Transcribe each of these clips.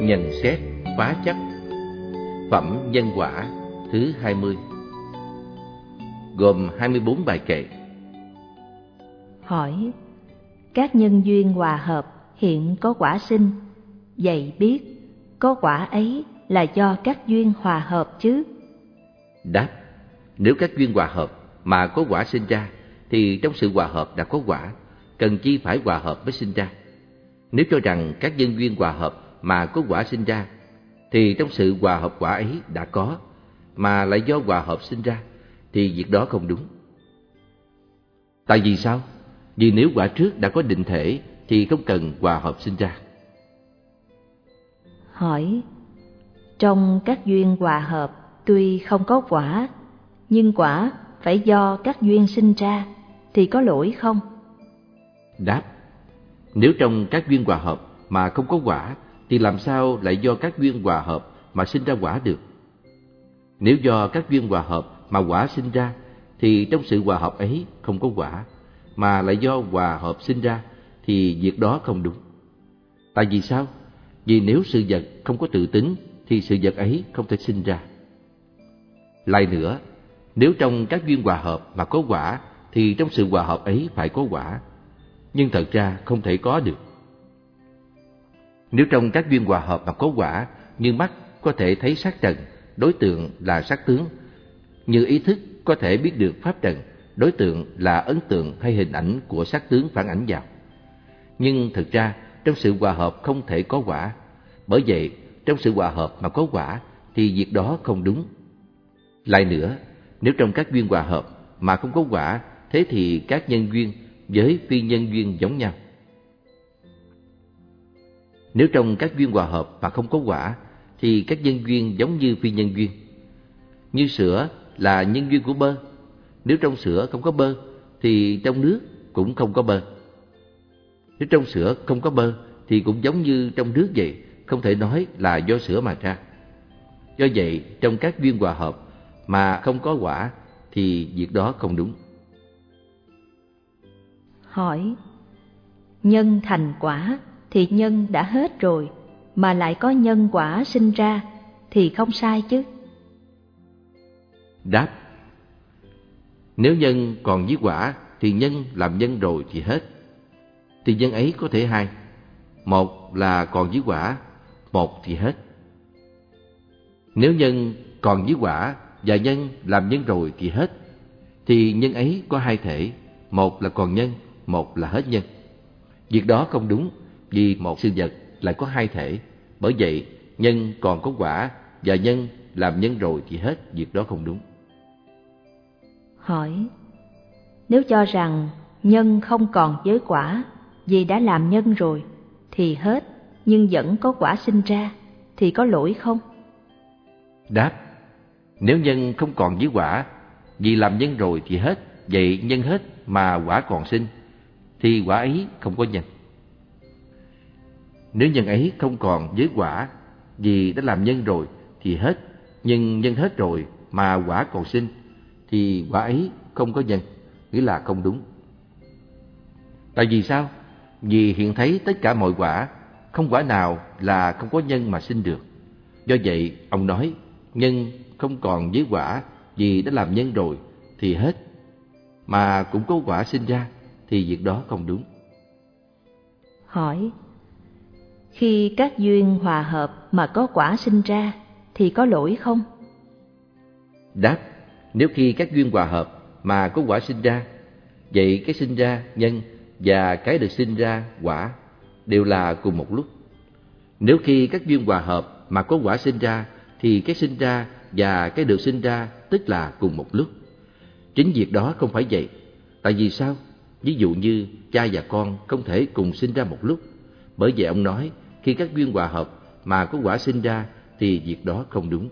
Nhận xét phá chấp. Phẩm nhân quả thứ 20, gồm 24 bài kệ. Hỏi: các nhân duyên hòa hợp hiện có quả sinh, vậy biết có quả ấy là do các duyên hòa hợp chứ? Đáp: nếu các duyên hòa hợp mà có quả sinh ra, thì trong sự hòa hợp đã có quả, cần chi phải hòa hợp mới sinh ra. Nếu cho rằng các nhân duyên hòa hợp mà có quả sinh ra, thì trong sự hòa hợp quả ấy đã có, mà lại do hòa hợp sinh ra, thì việc đó không đúng. Tại vì sao? Vì nếu quả trước đã có định thể thì không cần hòa hợp sinh ra. Hỏi: trong các duyên hòa hợp tuy không có quả, nhưng quả phải do các duyên sinh ra, thì có lỗi không? Đáp: nếu trong các duyên hòa hợp mà không có quả, thì làm sao lại do các duyên hòa hợp mà sinh ra quả được? Nếu do các duyên hòa hợp mà quả sinh ra, thì trong sự hòa hợp ấy không có quả, mà lại do hòa hợp sinh ra, thì việc đó không đúng. Tại vì sao? Vì nếu sự vật không có tự tính, thì sự vật ấy không thể sinh ra. Lại nữa, nếu trong các duyên hòa hợp mà có quả, thì trong sự hòa hợp ấy phải có quả, nhưng thật ra không thể có được. Nếu trong các duyên hòa hợp mà có quả, như mắt có thể thấy sắc trần, đối tượng là sắc tướng, như ý thức có thể biết được pháp trần, đối tượng là ấn tượng hay hình ảnh của sắc tướng phản ảnh vào. Nhưng thực ra trong sự hòa hợp không thể có quả. Bởi vậy, trong sự hòa hợp mà có quả thì việc đó không đúng. Lại nữa, nếu trong các duyên hòa hợp mà không có quả, thế thì các nhân duyên với phi nhân duyên giống nhau. Nếu trong các duyên hòa hợp mà không có quả, thì các nhân duyên giống như phi nhân duyên. Như sữa là nhân duyên của bơ. Nếu trong sữa không có bơ, thì trong nước cũng không có bơ. Nếu trong sữa không có bơ, thì cũng giống như trong nước vậy, không thể nói là do sữa mà ra. Do vậy, trong các duyên hòa hợp mà không có quả, thì việc đó không đúng. Hỏi: nhân thành quả thì nhân đã hết rồi, mà lại có nhân quả sinh ra, thì không sai chứ? Đáp: nếu nhân còn với quả, thì nhân làm nhân rồi thì hết. Thì nhân ấy có thể hai: một là còn với quả, một thì hết. Nếu nhân còn với quả và nhân làm nhân rồi thì hết, thì nhân ấy có hai thể: một là còn nhân, một là hết nhân. Việc đó không đúng, vì một sự vật lại có hai thể. Bởi vậy, nhân còn có quả và nhân làm nhân rồi thì hết, việc đó không đúng. Hỏi: nếu cho rằng nhân không còn với quả vì đã làm nhân rồi thì hết, nhưng vẫn có quả sinh ra, thì có lỗi không? Đáp: nếu nhân không còn với quả vì làm nhân rồi thì hết, vậy nhân hết mà quả còn sinh, thì quả ấy không có nhân. Nếu nhân ấy không còn với quả vì đã làm nhân rồi thì hết, nhưng nhân hết rồi mà quả còn sinh, thì quả ấy không có nhân, nghĩa là không đúng. Tại vì sao? Vì hiện thấy tất cả mọi quả, không quả nào là không có nhân mà sinh được. Do vậy, ông nói nhân không còn với quả vì đã làm nhân rồi thì hết, mà cũng có quả sinh ra, thì việc đó không đúng. Hỏi: khi các duyên hòa hợp mà có quả sinh ra, thì có lỗi không? Đáp: nếu khi các duyên hòa hợp mà có quả sinh ra, vậy cái sinh ra nhân và cái được sinh ra quả đều là cùng một lúc. Nếu khi các duyên hòa hợp mà có quả sinh ra, thì cái sinh ra và cái được sinh ra tức là cùng một lúc. Chính việc đó không phải vậy. Tại vì sao? Ví dụ như cha và con không thể cùng sinh ra một lúc. Bởi vậy ông nói khi các duyên hòa hợp mà có quả sinh ra, thì việc đó không đúng.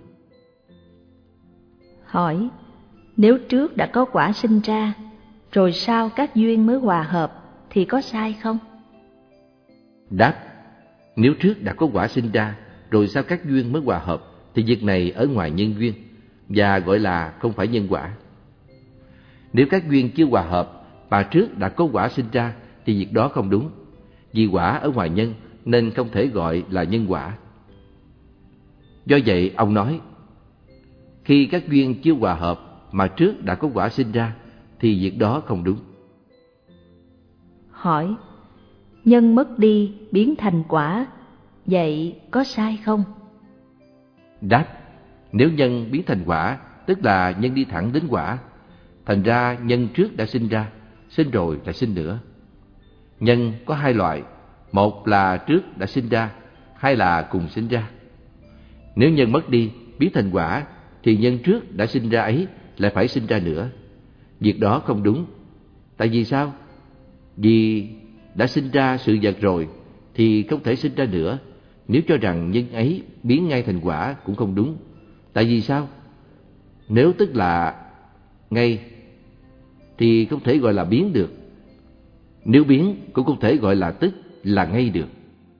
Hỏi: nếu trước đã có quả sinh ra, rồi sau các duyên mới hòa hợp, thì có sai không? Đáp: nếu trước đã có quả sinh ra, rồi sau các duyên mới hòa hợp, thì việc này ở ngoài nhân duyên, và gọi là không phải nhân quả. Nếu các duyên chưa hòa hợp mà trước đã có quả sinh ra, thì việc đó không đúng. Vì quả ở ngoài nhân nên không thể gọi là nhân quả. Do vậy ông nói, khi các duyên chưa hòa hợp mà trước đã có quả sinh ra thì việc đó không đúng. Hỏi, nhân mất đi biến thành quả, vậy có sai không? Đáp, nếu nhân biến thành quả, tức là nhân đi thẳng đến quả. Thành ra nhân trước đã sinh ra, sinh rồi lại sinh nữa. Nhân có hai loại, một là trước đã sinh ra, hai là cùng sinh ra. Nếu nhân mất đi, biến thành quả, thì nhân trước đã sinh ra ấy lại phải sinh ra nữa. Việc đó không đúng. Tại vì sao? Vì đã sinh ra sự vật rồi thì không thể sinh ra nữa. Nếu cho rằng nhân ấy biến ngay thành quả cũng không đúng. Tại vì sao? Nếu tức là ngay thì không thể gọi là biến được. Nếu biến cũng không thể gọi là tức là ngay được.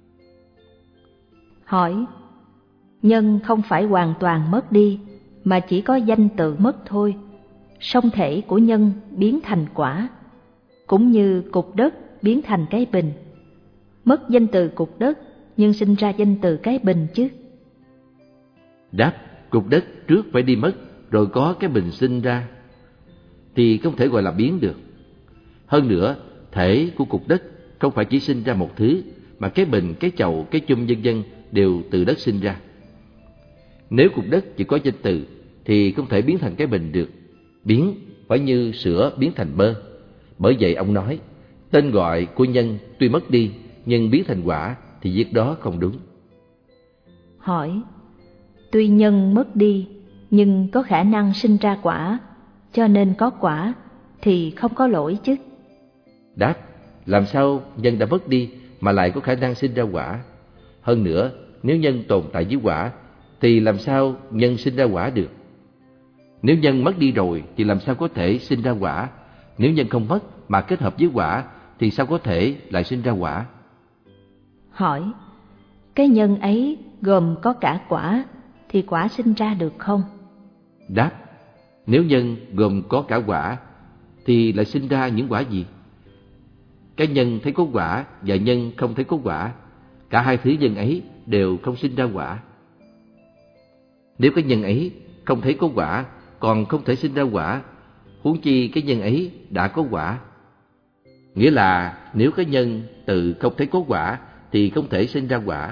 Hỏi, nhân không phải hoàn toàn mất đi, mà chỉ có danh từ mất thôi. Song thể của nhân biến thành quả, cũng như cục đất biến thành cái bình. Mất danh từ cục đất, nhưng sinh ra danh từ cái bình chứ. Đáp, cục đất trước phải đi mất, rồi có cái bình sinh ra, thì không thể gọi là biến được. Hơn nữa, thể của cục đất không phải chỉ sinh ra một thứ, mà cái bình, cái chậu, cái chum vân vân đều từ đất sinh ra. Nếu cục đất chỉ có danh từ thì không thể biến thành cái bình được. Biến phải như sữa biến thành bơ. Bởi vậy ông nói, tên gọi của nhân tuy mất đi nhưng biến thành quả thì việc đó không đúng. Hỏi, tuy nhân mất đi nhưng có khả năng sinh ra quả, cho nên có quả thì không có lỗi chứ? Đáp, làm sao nhân đã mất đi mà lại có khả năng sinh ra quả? Hơn nữa, nếu nhân tồn tại với quả thì làm sao nhân sinh ra quả được? Nếu nhân mất đi rồi thì làm sao có thể sinh ra quả? Nếu nhân không mất mà kết hợp với quả thì sao có thể lại sinh ra quả? Hỏi, cái nhân ấy gồm có cả quả thì quả sinh ra được không? Đáp, nếu nhân gồm có cả quả thì lại sinh ra những quả gì? Cái nhân thấy có quả và nhân không thấy có quả, cả hai thứ nhân ấy đều không sinh ra quả. Nếu cái nhân ấy không thấy có quả, còn không thể sinh ra quả, huống chi cái nhân ấy đã có quả. Nghĩa là nếu cái nhân tự không thấy có quả thì không thể sinh ra quả.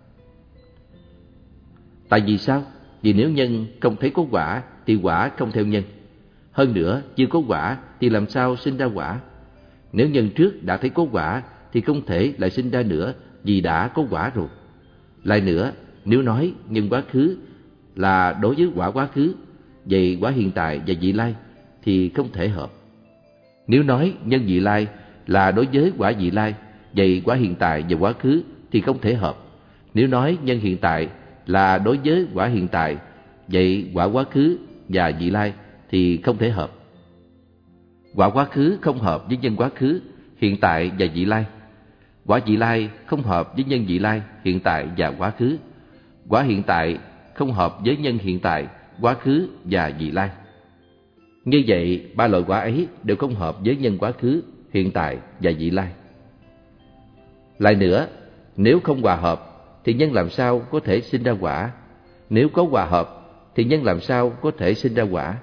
Tại vì sao? Vì nếu nhân không thấy có quả thì quả không theo nhân. Hơn nữa, chưa có quả thì làm sao sinh ra quả? Nếu nhân trước đã thấy có quả thì không thể lại sinh ra nữa, vì đã có quả rồi. Lại nữa, nếu nói nhân quá khứ là đối với quả quá khứ, vậy quả hiện tại và vị lai thì không thể hợp. Nếu nói nhân vị lai là đối với quả vị lai, vậy quả hiện tại và quá khứ thì không thể hợp. Nếu nói nhân hiện tại là đối với quả hiện tại, vậy quả quá khứ và vị lai thì không thể hợp. Quả quá khứ không hợp với nhân quá khứ, hiện tại và vị lai. Quả vị lai không hợp với nhân vị lai, hiện tại và quá khứ. Quả hiện tại không hợp với nhân hiện tại, quá khứ và vị lai. Như vậy, ba loại quả ấy đều không hợp với nhân quá khứ, hiện tại và vị lai. Lại nữa, nếu không hòa hợp thì nhân làm sao có thể sinh ra quả? Nếu có hòa hợp thì nhân làm sao có thể sinh ra quả?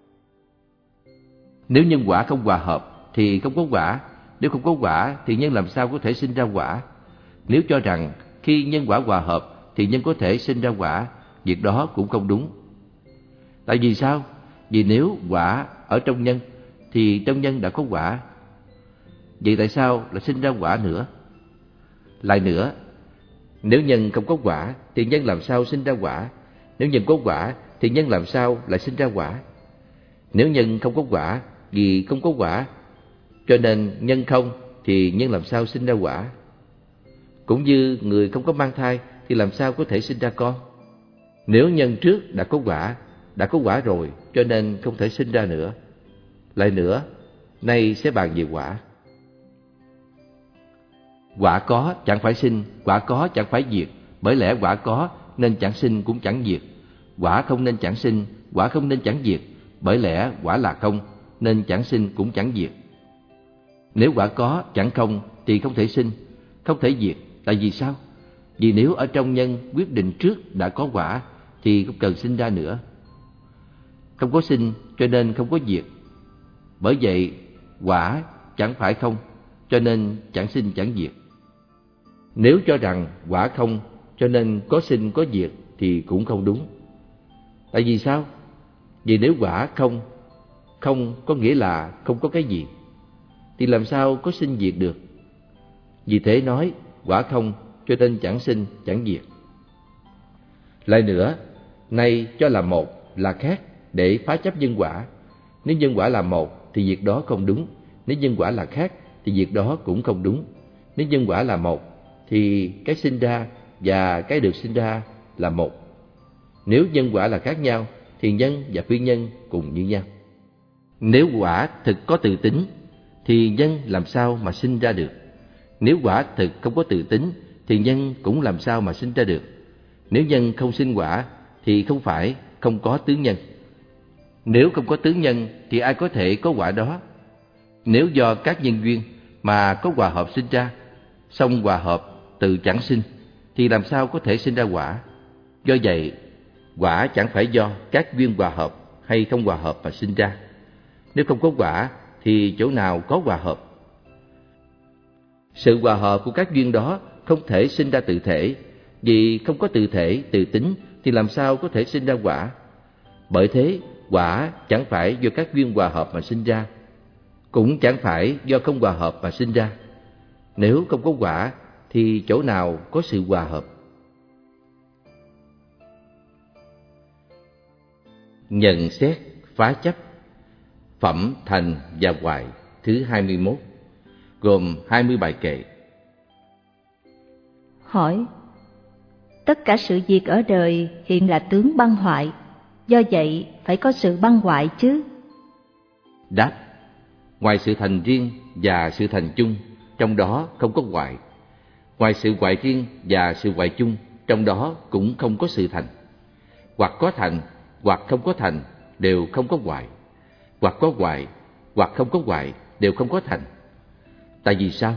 Nếu nhân quả không hòa hợp thì không có quả. Nếu không có quả thì nhân làm sao có thể sinh ra quả? Nếu cho rằng khi nhân quả hòa hợp thì nhân có thể sinh ra quả, việc đó cũng không đúng. Tại vì sao? Vì nếu quả ở trong nhân thì trong nhân đã có quả. Vậy tại sao lại sinh ra quả nữa? Lại nữa, nếu nhân không có quả thì nhân làm sao sinh ra quả? Nếu nhân có quả thì nhân làm sao lại sinh ra quả? Nếu nhân không có quả vì không có quả, cho nên nhân không thì nhân làm sao sinh ra quả? Cũng như người không có mang thai thì làm sao có thể sinh ra con? Nếu nhân trước đã có quả rồi, cho nên không thể sinh ra nữa. Lại nữa, nay sẽ bàn về quả. Quả có chẳng phải sinh, quả có chẳng phải diệt, bởi lẽ quả có nên chẳng sinh cũng chẳng diệt. Quả không nên chẳng sinh, quả không nên chẳng diệt, bởi lẽ quả là không nên chẳng sinh cũng chẳng diệt. Nếu quả có chẳng không thì không thể sinh, không thể diệt. Tại vì sao? Vì nếu ở trong nhân quyết định trước đã có quả thì không cần sinh ra nữa. Không có sinh cho nên không có diệt. Bởi vậy quả chẳng phải không, cho nên chẳng sinh chẳng diệt. Nếu cho rằng quả không cho nên có sinh có diệt thì cũng không đúng. Tại vì sao? Vì nếu quả không, không có nghĩa là không có cái gì, thì làm sao có sinh diệt được? Vì thế nói quả không cho nên chẳng sinh chẳng diệt. Lại nữa, nay cho là một là khác để phá chấp nhân quả. Nếu nhân quả là một thì việc đó không đúng. Nếu nhân quả là khác thì việc đó cũng không đúng. Nếu nhân quả là một thì cái sinh ra và cái được sinh ra là một. Nếu nhân quả là khác nhau thì nhân và phi nhân cùng như nhau. Nếu quả thực có tự tính thì nhân làm sao mà sinh ra được? Nếu quả thực không có tự tính thì nhân cũng làm sao mà sinh ra được? Nếu nhân không sinh quả thì không phải không có tướng nhân. Nếu không có tướng nhân thì ai có thể có quả đó? Nếu do các nhân duyên mà có hòa hợp sinh ra, song hòa hợp tự chẳng sinh, thì làm sao có thể sinh ra quả? Do vậy, quả chẳng phải do các duyên hòa hợp hay không hòa hợp mà sinh ra. Nếu không có quả thì chỗ nào có hòa hợp? Sự hòa hợp của các duyên đó không thể sinh ra tự thể, vì không có tự thể, tự tính thì làm sao có thể sinh ra quả? Bởi thế, quả chẳng phải do các duyên hòa hợp mà sinh ra, cũng chẳng phải do không hòa hợp mà sinh ra. Nếu không có quả thì chỗ nào có sự hòa hợp? Nhận xét phá chấp phẩm thành và hoại thứ 21, gồm 20 bài kệ. Hỏi: tất cả sự việc ở đời hiện là tướng băng hoại, do vậy phải có sự băng hoại chứ? Đáp: ngoài sự thành riêng và sự thành chung, trong đó không có hoại. Ngoài sự hoại riêng và sự hoại chung, trong đó cũng không có sự thành. Hoặc có thành, hoặc không có thành, đều không có hoại. Hoặc có hoại, hoặc không có hoại, đều không có thành. Tại vì sao?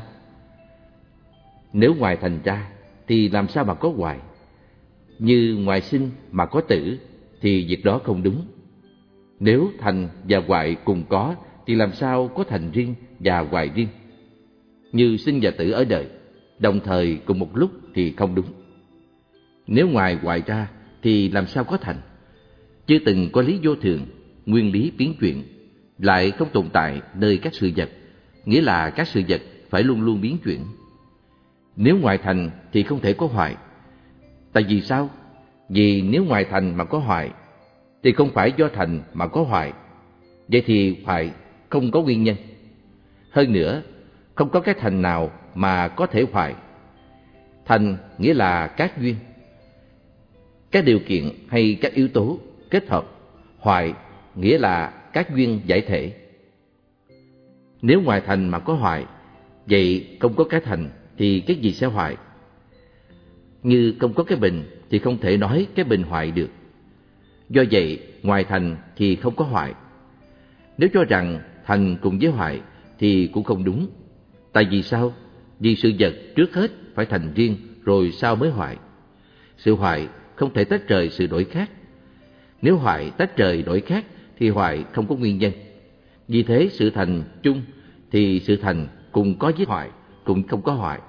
Nếu ngoài thành ra thì làm sao mà có hoại? Như ngoài sinh mà có tử thì việc đó không đúng. Nếu thành và hoại cùng có thì làm sao có thành riêng và hoại riêng? Như sinh và tử ở đời đồng thời cùng một lúc thì không đúng. Nếu ngoài hoại ra thì làm sao có thành? Chưa từng có lý vô thường, nguyên lý biến chuyển, lại không tồn tại nơi các sự vật, nghĩa là các sự vật phải luôn luôn biến chuyển. Nếu ngoài thành thì không thể có hoại. Tại vì sao? Vì nếu ngoài thành mà có hoại thì không phải do thành mà có hoại. Vậy thì hoại không có nguyên nhân. Hơn nữa, không có cái thành nào mà có thể hoại. Thành nghĩa là các duyên, các điều kiện hay các yếu tố kết hợp. Hoại nghĩa là các duyên giải thể. Nếu ngoài thành mà có hoại, vậy không có cái thành thì cái gì sẽ hoại? Như không có cái bình thì không thể nói cái bình hoại được. Do vậy, ngoài thành thì không có hoại. Nếu cho rằng thành cùng với hoại thì cũng không đúng. Tại vì sao? Vì sự vật trước hết phải thành riêng rồi sau mới hoại. Sự hoại không thể tách rời sự đổi khác. Nếu hoại tách rời đổi khác thì hoại không có nguyên nhân. Vì thế sự thành chung thì sự thành cùng có với hoại cũng không có hoại.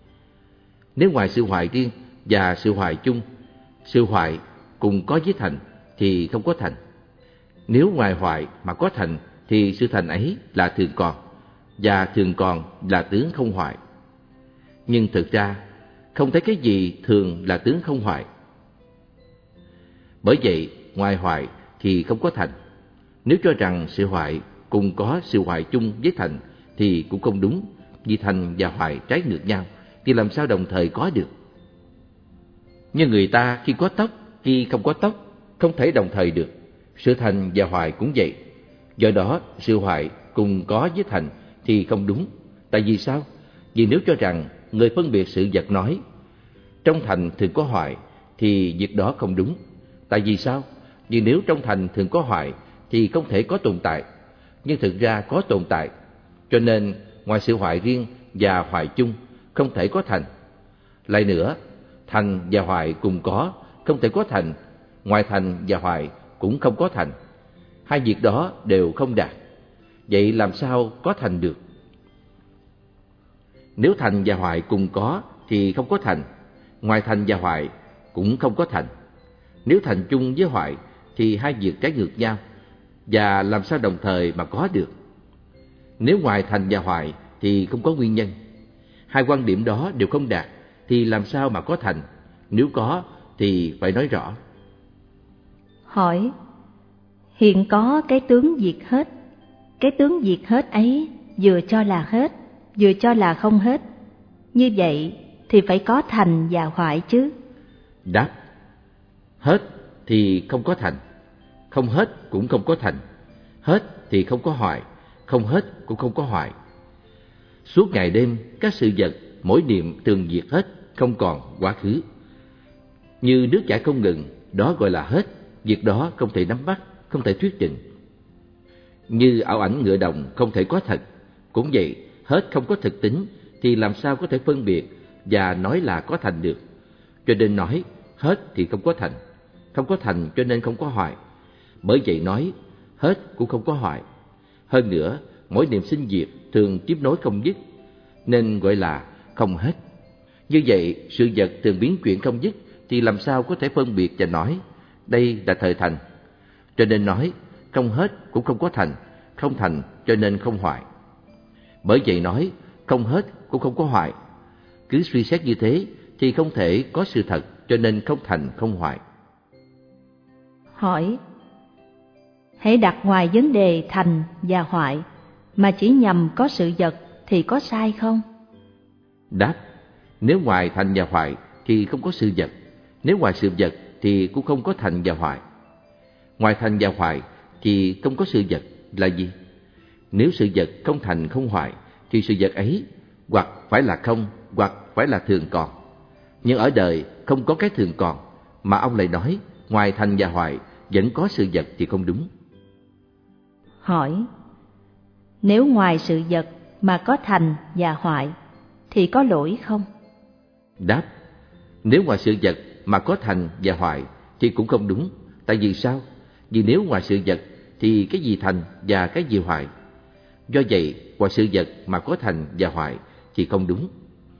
Nếu ngoài sự hoại riêng và sự hoại chung, sự hoại cùng có với thành thì không có thành. Nếu ngoài hoại mà có thành thì sự thành ấy là thường còn, và thường còn là tướng không hoại. Nhưng thực ra không thấy cái gì thường là tướng không hoại. Bởi vậy ngoài hoại thì không có thành. Nếu cho rằng sự hoại cùng có sự hoại chung với thành thì cũng không đúng, vì thành và hoại trái ngược nhau thì làm sao đồng thời có được? Như người ta khi có tóc, khi không có tóc, không thể đồng thời được. Sự thành và hoại cũng vậy. Do đó sự hoại cùng có với thành thì không đúng. Tại vì sao? Vì nếu cho rằng người phân biệt sự vật nói trong thành thường có hoại thì việc đó không đúng. Tại vì sao? Vì nếu trong thành thường có hoại thì không thể có tồn tại, nhưng thực ra có tồn tại. Cho nên ngoài sự hoại riêng và hoại chung không thể có thành. Lại nữa, thành và hoại cùng có không thể có thành. ngoài thành và hoại cũng không có thành. Hai việc đó đều không đạt. Vậy làm sao có thành được? Nếu thành và hoại cùng có thì không có thành, ngoài thành và hoại cũng không có thành. Nếu thành chung với hoại thì hai việc trái ngược nhau, và làm sao đồng thời mà có được? Nếu ngoài thành và hoại thì không có nguyên nhân. Hai quan điểm đó đều không đạt thì làm sao mà có thành? Nếu có thì phải nói rõ. Hỏi: hiện có cái tướng diệt hết. Cái tướng diệt hết ấy vừa cho là hết, vừa cho là không hết. Như vậy thì phải có thành và hoại chứ? Đáp: hết thì không có thành, không hết cũng không có thành. Hết thì không có hoại, không hết cũng không có hoại. Suốt ngày đêm các sự vật mỗi niệm thường diệt hết, không còn quá khứ. Như nước chảy không ngừng, đó gọi là hết. Việc đó không thể nắm bắt, không thể thuyết trình. Như ảo ảnh ngựa đồng không thể có thật, cũng vậy, hết không có thực tính thì làm sao có thể phân biệt và nói là có thành được. Cho nên nói hết thì không có thành, không có thành cho nên không có hoại. Bởi vậy nói hết cũng không có hoại. Hơn nữa, mỗi niệm sinh diệt thường tiếp nối không dứt, nên gọi là không hết. Như vậy, sự vật thường biến chuyển không dứt thì làm sao có thể phân biệt và nói đây là thời thành. Cho nên nói không hết cũng không có thành, không thành cho nên không hoại. Bởi vậy nói không hết cũng không có hoại. Cứ suy xét như thế thì không thể có sự thật, cho nên không thành không hoại. Hỏi: hãy đặt ngoài vấn đề thành và hoại mà chỉ nhằm có sự vật thì có sai không? Đáp: nếu ngoài thành và hoại thì không có sự vật, nếu ngoài sự vật thì cũng không có thành và hoại. Ngoài thành và hoại thì không có sự vật là gì? Nếu sự vật không thành không hoại thì sự vật ấy hoặc phải là không, hoặc phải là thường còn. Nhưng ở đời không có cái thường còn, mà ông lại nói ngoài thành và hoại vẫn có sự vật thì không đúng. Hỏi: nếu ngoài sự vật mà có thành và hoại thì có lỗi không? Đáp: nếu ngoài sự vật mà có thành và hoại thì cũng không đúng. Tại vì sao? Vì nếu ngoài sự vật thì cái gì thành và cái gì hoại. Do vậy, ngoài sự vật mà có thành và hoại thì không đúng.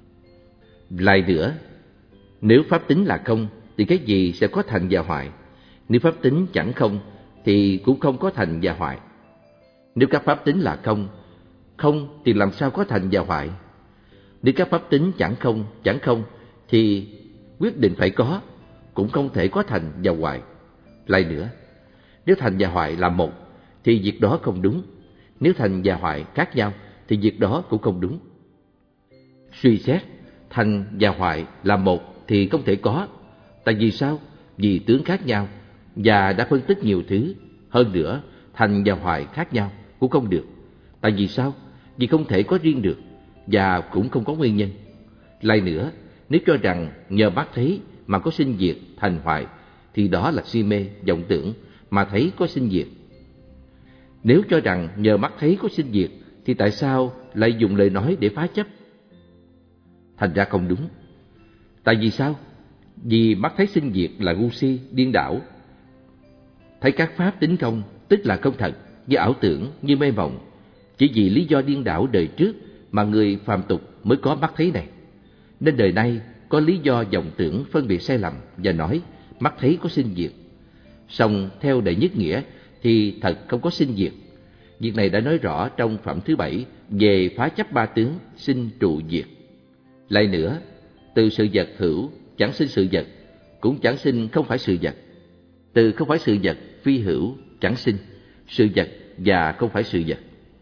Lại nữa, nếu pháp tính là không thì cái gì sẽ có thành và hoại? Nếu pháp tính chẳng không thì cũng không có thành và hoại. Nếu các pháp tính là không, không thì làm sao có thành và hoại? Nếu các pháp tính chẳng không thì quyết định phải có, cũng không thể có thành và hoại. Lại nữa, nếu thành và hoại là một thì việc đó không đúng. Nếu thành và hoại khác nhau thì việc đó cũng không đúng. Suy xét, thành và hoại là một thì không thể có. Tại vì sao? Vì tướng khác nhau và đã phân tích nhiều thứ. Hơn nữa, thành và hoại khác nhau cũng không được. Tại vì sao? Vì không thể có riêng được và cũng không có nguyên nhân. Lại nữa, nếu cho rằng nhờ mắt thấy mà có sinh diệt thành hoại thì đó là si mê, vọng tưởng mà thấy có sinh diệt. Nếu cho rằng nhờ mắt thấy có sinh diệt thì tại sao lại dùng lời nói để phá chấp? Thành ra không đúng. Tại vì sao? Vì mắt thấy sinh diệt là ngu si, điên đảo. Thấy các pháp tính không, tức là không thật, như ảo tưởng, như mê mộng. Chỉ vì lý do điên đảo đời trước mà người phàm tục mới có mắt thấy này. Nên đời nay có lý do vọng tưởng phân biệt sai lầm và nói mắt thấy có sinh diệt. Song theo đệ nhất nghĩa thì thật không có sinh diệt. Việc này đã nói rõ trong phẩm thứ 7 về phá chấp ba tướng sinh trụ diệt. Lại nữa, từ sự vật hữu chẳng sinh sự vật, cũng chẳng sinh không phải sự vật. Từ không phải sự vật phi hữu chẳng sinh sự vật và không phải sự vật.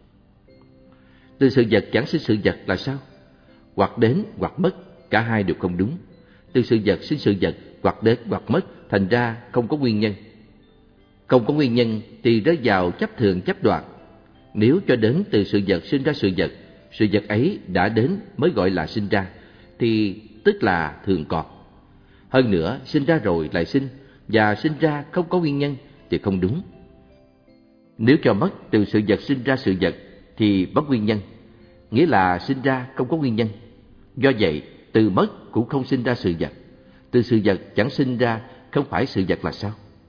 Từ sự vật chẳng sinh sự vật là sao? Hoặc đến hoặc mất, cả hai đều không đúng. Từ sự vật sinh sự vật, hoặc đến hoặc mất, thành ra không có nguyên nhân. Không có nguyên nhân thì rơi vào chấp thường chấp đoạt. Nếu cho đến từ sự vật sinh ra sự vật ấy đã đến mới gọi là sinh ra, thì tức là thường còn. Hơn nữa, sinh ra rồi lại sinh, và sinh ra không có nguyên nhân thì không đúng. Nếu cho mất từ sự vật sinh ra sự vật thì mất nguyên nhân, nghĩa là sinh ra không có nguyên nhân. Do vậy, từ mất cũng không sinh ra sự vật. Từ sự vật chẳng sinh ra không phải sự vật là sao?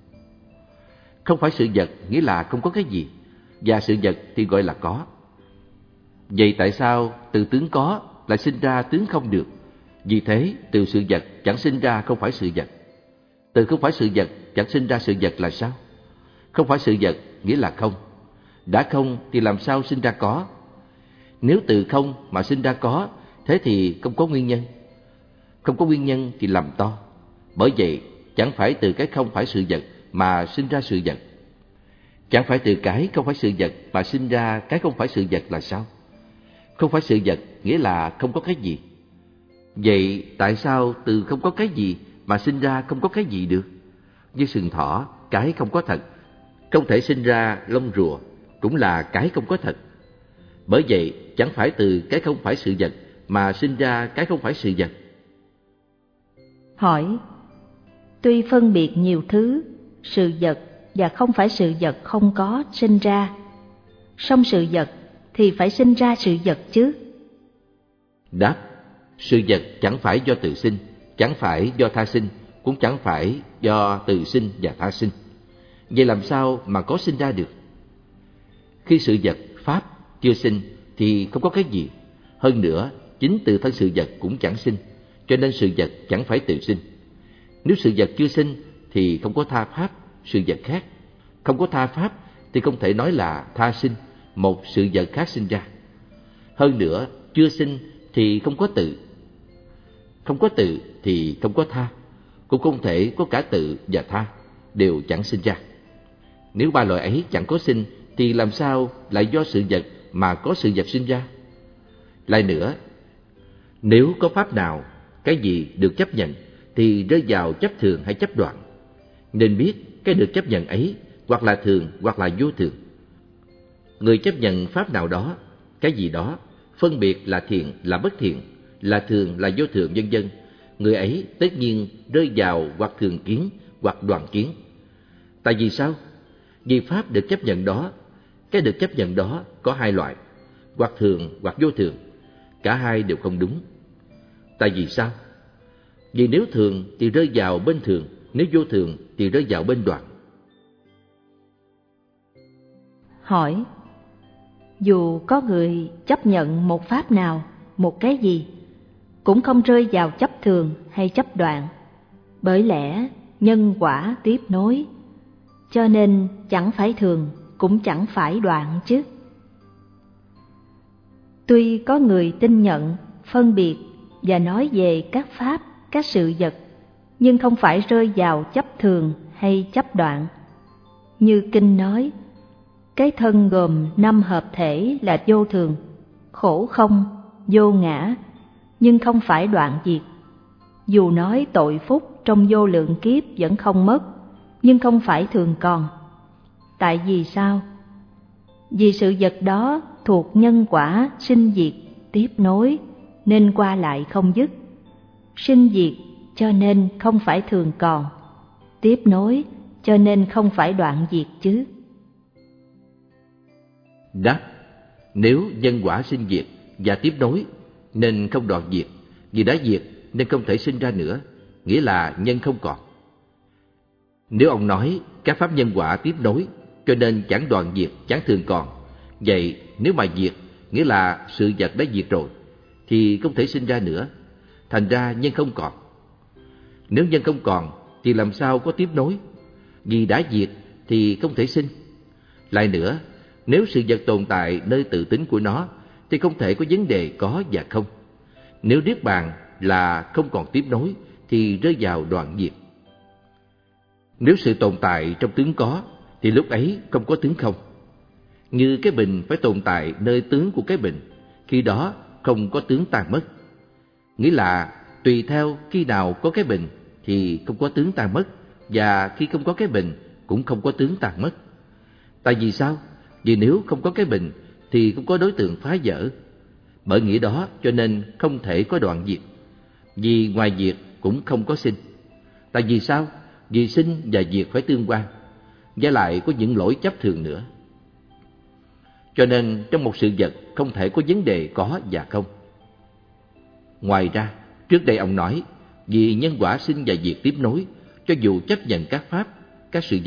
Không phải sự vật nghĩa là không có cái gì, và sự vật thì gọi là có. Vậy tại sao từ tướng có lại sinh ra tướng không được? Vì thế từ sự vật chẳng sinh ra không phải sự vật. Từ không phải sự vật chẳng sinh ra sự vật là sao? Không phải sự vật nghĩa là không. Đã không thì làm sao sinh ra có? Nếu từ không mà sinh ra có, thế thì không có nguyên nhân. Không có nguyên nhân thì làm to. Bởi vậy chẳng phải từ cái không phải sự vật mà sinh ra sự vật. Chẳng phải từ cái không phải sự vật mà sinh ra cái không phải sự vật là sao? Không phải sự vật nghĩa là không có cái gì. Vậy tại sao từ không có cái gì mà sinh ra không có cái gì được? Như sừng thỏ, cái không có thật, không thể sinh ra lông rùa, cũng là cái không có thật. Bởi vậy chẳng phải từ cái không phải sự vật mà sinh ra cái không phải sự vật. Hỏi: tuy phân biệt nhiều thứ, sự vật và không phải sự vật không có sinh ra, song sự vật thì phải sinh ra sự vật chứ? Đáp: sự vật chẳng phải do tự sinh, chẳng phải do tha sinh, cũng chẳng phải do tự sinh và tha sinh. Vậy làm sao mà có sinh ra được? Khi sự vật, pháp chưa sinh thì không có cái gì. Hơn nữa, chính từ thân sự vật cũng chẳng sinh, cho nên sự vật chẳng phải tự sinh. Nếu sự vật chưa sinh thì không có tha pháp, sự vật khác. Không có tha pháp thì không thể nói là tha sinh, một sự vật khác sinh ra. Hơn nữa, chưa sinh thì không có tự. Không có tự thì không có tha, cũng không thể có cả tự và tha, đều chẳng sinh ra. Nếu ba loại ấy chẳng có sinh thì làm sao lại do sự vật mà có sự vật sinh ra? Lại nữa, nếu có pháp nào, cái gì được chấp nhận thì rơi vào chấp thường hay chấp đoạn. Nên biết cái được chấp nhận ấy hoặc là thường hoặc là vô thường. Người chấp nhận pháp nào đó, cái gì đó, phân biệt là thiện, là bất thiện, là thường, là vô thường, vân vân, người ấy tất nhiên rơi vào hoặc thường kiến hoặc đoạn kiến. Tại vì sao? Vì pháp được chấp nhận đó, cái được chấp nhận đó có hai loại, hoặc thường hoặc vô thường, cả hai đều không đúng. Tại vì sao? Vì nếu thường thì rơi vào bên thường, nếu vô thường thì rơi vào bên đoạn. Hỏi: dù có người chấp nhận một pháp nào, một cái gì, cũng không rơi vào chấp thường hay chấp đoạn, bởi lẽ nhân quả tiếp nối, cho nên chẳng phải thường cũng chẳng phải đoạn chứ. Tuy có người tin nhận, phân biệt và nói về các pháp, các sự vật, nhưng không phải rơi vào chấp thường hay chấp đoạn. Như kinh nói, cái thân gồm 5 hợp thể là vô thường, khổ không, vô ngã, nhưng không phải đoạn diệt. Dù nói tội phúc trong vô lượng kiếp vẫn không mất, nhưng không phải thường còn. Tại vì sao? Vì sự vật đó thuộc nhân quả sinh diệt tiếp nối, nên qua lại không dứt. Sinh diệt cho nên không phải thường còn, tiếp nối cho nên không phải đoạn diệt chứ. Đáp: nếu nhân quả sinh diệt và tiếp nối nên không đoạn diệt, vì đã diệt nên không thể sinh ra nữa, nghĩa là nhân không còn. Nếu ông nói các pháp nhân quả tiếp nối cho nên chẳng đoạn diệt, chẳng thường còn, vậy nếu mà diệt nghĩa là sự vật đã diệt rồi thì không thể sinh ra nữa, thành ra nhân không còn. Nếu nhân không còn thì làm sao có tiếp nối? Vì đã diệt thì không thể sinh. Lại nữa, nếu sự vật tồn tại nơi tự tính của nó thì không thể có vấn đề có và không. Nếu niết bàn là không còn tiếp nối thì rơi vào đoạn diệt. Nếu sự tồn tại trong tướng có thì lúc ấy không có tướng không. Như cái bình phải tồn tại nơi tướng của cái bình, khi đó không có tướng tan mất. Nghĩa là tùy theo khi nào có cái bình thì không có tướng tan mất, và khi không có cái bình cũng không có tướng tan mất. Tại vì sao? Vì nếu không có cái bình thì không có đối tượng phá vỡ. Bởi nghĩa đó cho nên không thể có đoạn diệt. Vì ngoài diệt cũng không có sinh. Tại vì sao? Vì sinh và diệt phải tương quan, và lại có những lỗi chấp thường nữa. Cho nên trong một sự vật không thể có vấn đề có và không. Ngoài ra, trước đây ông nói, vì nhân quả sinh và diệt tiếp nối, cho dù chấp nhận các pháp, các sự vật,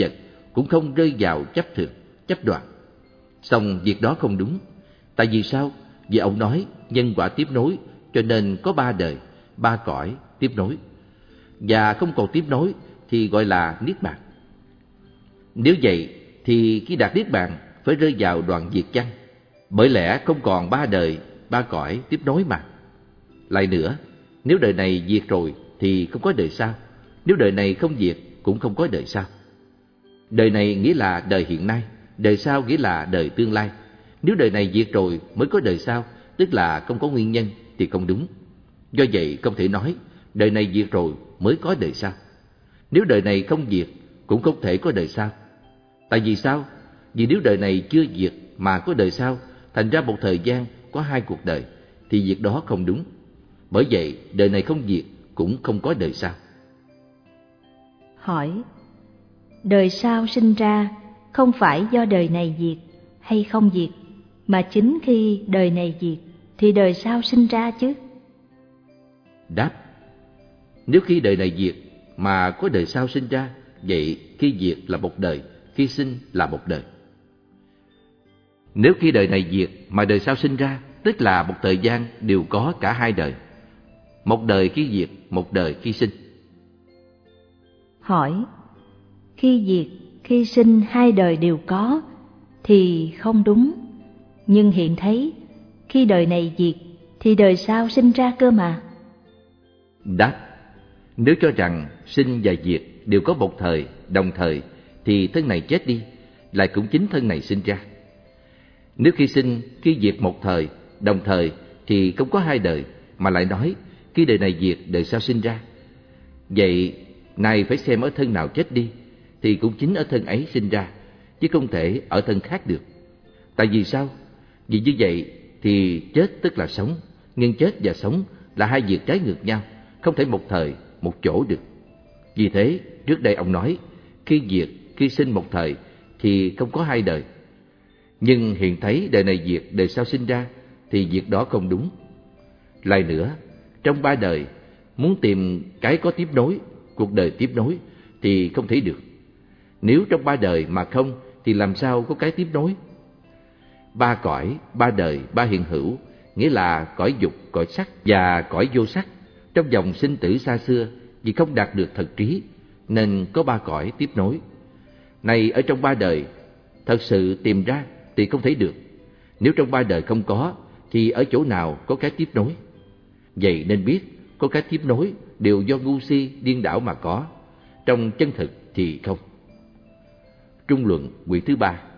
cũng không rơi vào chấp thực, chấp đoạt. Song việc đó không đúng. Tại vì sao? Vì ông nói nhân quả tiếp nối, cho nên có 3 đời, 3 cõi tiếp nối. Và không còn tiếp nối thì gọi là Niết Bàn. Nếu vậy thì khi đạt Niết Bàn phải rơi vào đoạn diệt chăng? Bởi lẽ không còn 3 đời, 3 cõi tiếp nối mà. Lại nữa, nếu đời này diệt rồi thì không có đời sau. Nếu đời này không diệt cũng không có đời sau. Đời này nghĩa là đời hiện nay, đời sau nghĩa là đời tương lai. Nếu đời này diệt rồi mới có đời sau, tức là không có nguyên nhân thì không đúng. Do vậy không thể nói đời này diệt rồi mới có đời sau. Nếu đời này không diệt cũng không thể có đời sau. Tại vì sao? Vì nếu đời này chưa diệt mà có đời sau, thành ra một thời gian có 2 cuộc đời, thì việc đó không đúng. Bởi vậy đời này không diệt cũng không có đời sau. Hỏi: đời sau sinh ra không phải do đời này diệt hay không diệt, mà chính khi đời này diệt thì đời sau sinh ra chứ? Đáp: nếu khi đời này diệt mà có đời sau sinh ra, vậy khi diệt là một đời, khi sinh là một đời. Nếu khi đời này diệt mà đời sau sinh ra, tức là một thời gian đều có cả 2 đời. Một đời khi diệt, một đời khi sinh. Hỏi: khi diệt, khi sinh 2 đời đều có thì không đúng. Nhưng hiện thấy khi đời này diệt thì đời sau sinh ra cơ mà. Đáp: nếu cho rằng sinh và diệt đều có một thời, đồng thời, thì thân này chết đi, lại cũng chính thân này sinh ra. Nếu khi sinh, khi diệt một thời, đồng thời, thì không có 2 đời, mà lại nói khi đời này diệt, đời sau sinh ra. Vậy này phải xem ở thân nào chết đi, thì cũng chính ở thân ấy sinh ra, chứ không thể ở thân khác được. Tại vì sao? Vì như vậy thì chết tức là sống, nhưng chết và sống là 2 việc trái ngược nhau, không thể một thời, một chỗ được. Vì thế, trước đây ông nói, khi diệt, khi sinh một thời thì không có 2 đời. Nhưng hiện thấy đời này diệt, đời sau sinh ra, thì việc đó không đúng. Lại nữa, trong 3 đời, muốn tìm cái có tiếp nối, cuộc đời tiếp nối, thì không thể được. Nếu trong 3 đời mà không, thì làm sao có cái tiếp nối? 3 cõi, 3 đời, 3 hiện hữu, nghĩa là cõi dục, cõi sắc và cõi vô sắc. Trong dòng sinh tử xa xưa, vì không đạt được thật trí, nên có 3 cõi tiếp nối. Này ở trong 3 đời, thật sự tìm ra thì không thể được. Nếu trong 3 đời không có, thì ở chỗ nào có cái tiếp nối? Vậy nên biết, có cái tiếp nối đều do ngu si, điên đảo mà có. Trong chân thực thì không. Trung luận quyển thứ 3.